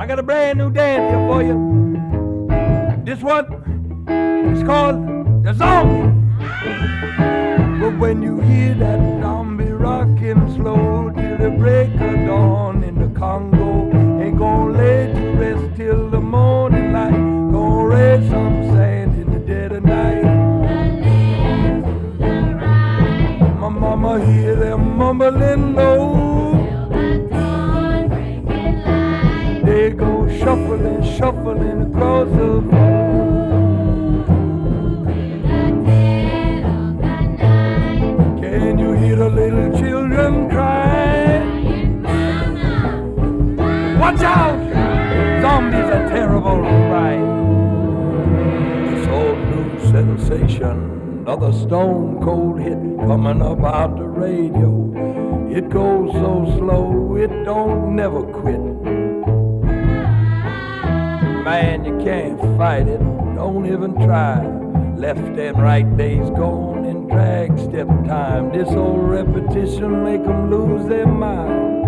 got a brand new dance here for you. This one is called the zombie. But when you hear that zombie rocking slow till the break of dawn in the Congo, ain't gonna lay to rest till the morning light. Gonna raise some sand in the dead of night. My mama hear them mumbling low. They go shuffling, shuffling across the floor. Can you hear the little children cry? Watch out! Zombies are terrible to ride. This old new sensation, another stone cold hit coming up out the radio. It goes so slow, it don't never quit. Man, you can't fight it, don't even try. Left and right days gone in drag step time. This old repetition make them lose their mind.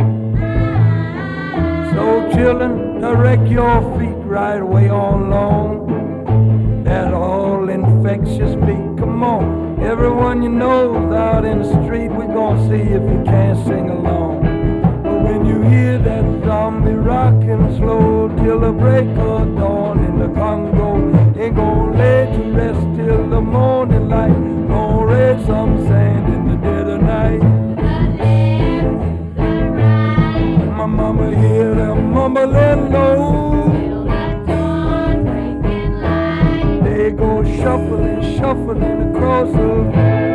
So children, direct your feet right away on long. That all infectious beat, come on. Everyone you know's out in the street, we gonna see if you can't sing along. But when you hear that zombie rockin' slow till the break of dawn in the Congo, ain't gonna lay to rest till the morning light. Gonna raise some sand in the dead of night. My mama hear them mumbling low. They go shuffling, shuffling across the floor.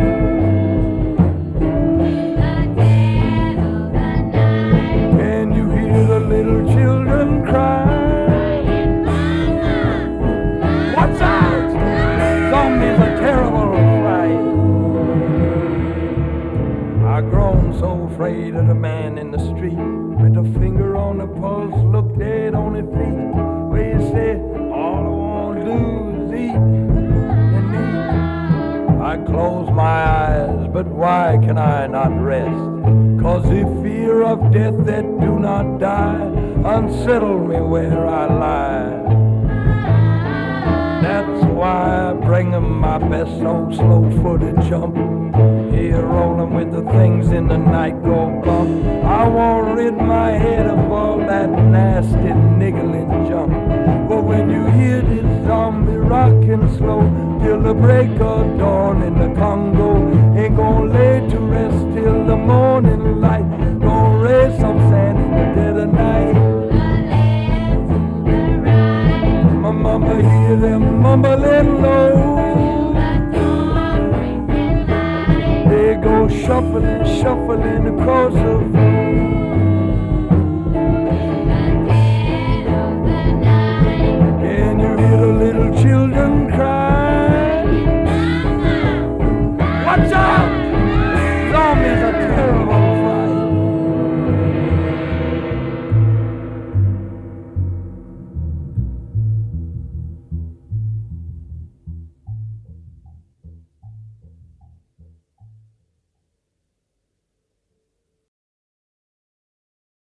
Can you hear the little children cry? Watch out! Zombies are terrible to fight. I've grown so afraid of the man in the street with a finger on the pulse, look dead on his feet. Where you say, all I want to do is eat and eat. I close my eyes, but why can I not rest? 'Cause the fear of death that do not die unsettle me where I lie. That's why I bring 'em my best old slow-footed jump. Here rolling with the things in the night go bump. I won't rid my head of all that nasty niggling junk. But when you hear this zombie rockin' slow till the break of dawn in the Congo, ain't gonna lay to rest till the morning light. Gonna raise some sand in the dead of night. My mama hear them mumbling low. They go shuffling, shuffling across the floor.